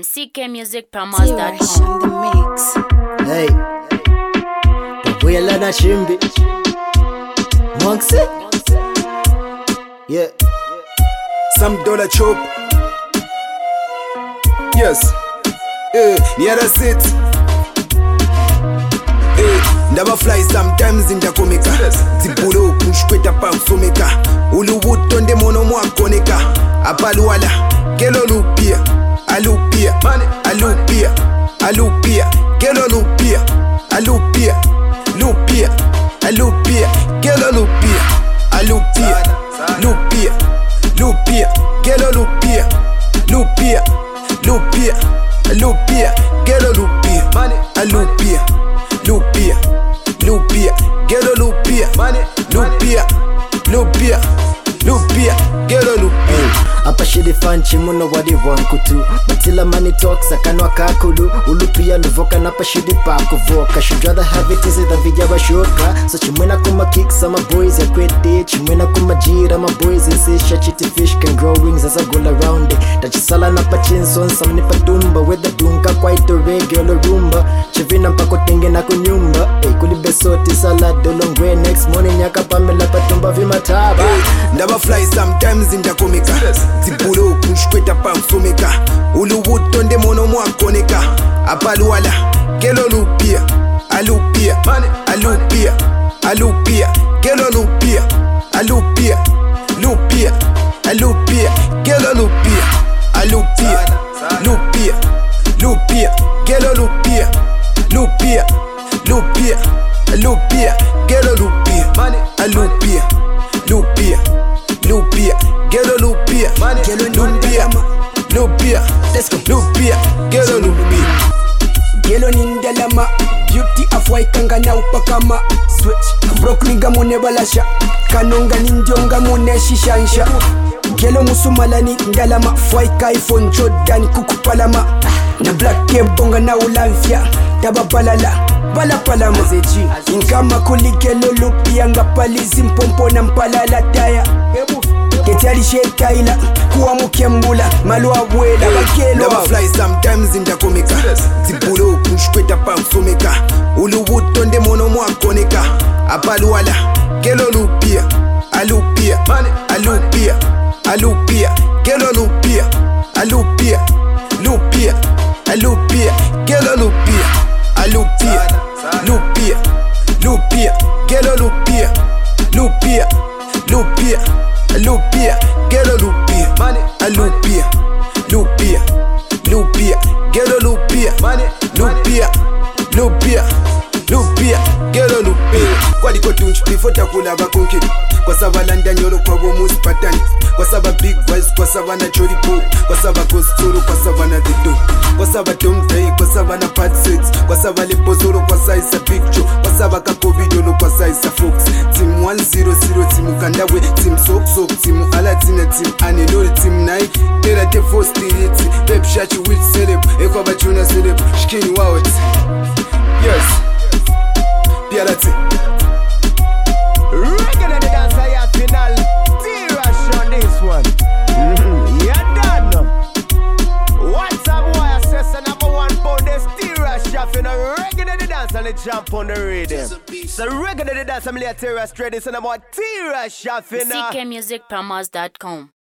CKmusicPromos.com. on the mix. Hey, Bwela na Shimbi Monkse. Yeah, Some dollar chop. Yes. Near the sit. Never fly sometimes in the comica. Zibulo push kweta pa usomeka. Ulubuto nde mono mwakoneka. Apaluala, kelo lupia. Alupia, alupia, alupia. Kelo lupia, alupia, lupia, alupia. Kelo lupia, alupia, lupia, lupia. Kelo lupia, lupia, lupia, lupia. Kelo lupia, alupia, lupia, lupia. Kelo lupia, lupia, lupia, lupia. Kelo lupia. apa shidi fanchi muno wadi wankutu Batila money talks akanwa kakulu Ulupia luvoka napa shidi pa kuvoka Should rather have it easy than vijaba shoka So chimwena kuma kicks ama boys ya kwete Chimwena kuma jira ma boys insisha Chitty fish can grow wings as I go around it Tachisala napa chinson samni patumba Whether dunka quite a regular rumba Chivina mpako tenge na kunyumba Kulibe soti salad dolongwe Next morning yaka pamela patumba vimataba Never fly sometimes in the comica. Zibulo push kweta pa usomeka. Ulubuto nde mono mwakoneka. Apaluala, kelo lupia. Alupia, alupia, alupia. Kelo lupia, alupia, lupia, alupia. Kelo lupia, alupia, lupia, lupia. Kelo lupia, lupia, lupia, lupia. Kelo lupia, alupia, lupia, lupia. Kelo lupia, lupia, lupia. Let's go, lupia. Kelo lupia. Gelo nindalama beauty afwai kanga na upakama switch broke nigga mune balasha kanonga nindionga mune shishansha gelo musumala ni ndalama fwai ka iPhone Jordan kukupalama na black kebonga na ulamfia tababalala bala palama zeji inkama kuligelo lupia ngapalizi mpompo na mpalala taya Ketali shekaila kuwa mukembula malwa bwela bakelo Never fly sometimes in the comica. Zibulo push kweta pa usomeka. Ulubuto nde mono mwakoneka. Apaluala, kelo lupia. Alupia, alupia, alupia. Kelo lupia, alupia, lupia, alupia. Kelo lupia, alupia, lupia, lupia. Kelo lupia, lupia, lupia, lupia. Kelo lupia, alupia, lupia, lupia. Kelo lupia, lupia, lupia, lupia. Kelo lupia. Kwadi kotunch before takula bakonkiri. Kwa saba landa nyoro kwa bomus patani. Kwa saba big voice, kwa saba na choripo. Kwa saba kostoro, kwa saba na dido. Kwa saba tomtei, kwa saba na part 6. Kwa saba lepozoro, kwa saisa picture. Kwa saba kakovidolo, kwa saisa fox. Team 100, team kandawe. Team sok, team alatina, team anelori, team nai. Tera te fostiriti. Pep shachi with celeb. Eko bachuna celeb. Shikini wawet. Yes. Piarati. Regular the dancer, yeah, final. T-Rush on this one. Yeah, done. What's up, boy? I says the number one pound is T-Rush, yeah, final. Regular the dance and they jump on the rhythm. So regular the dance, I'm T-Rush trading, so number T-Rush, yeah, final. CKmusicPromos.com.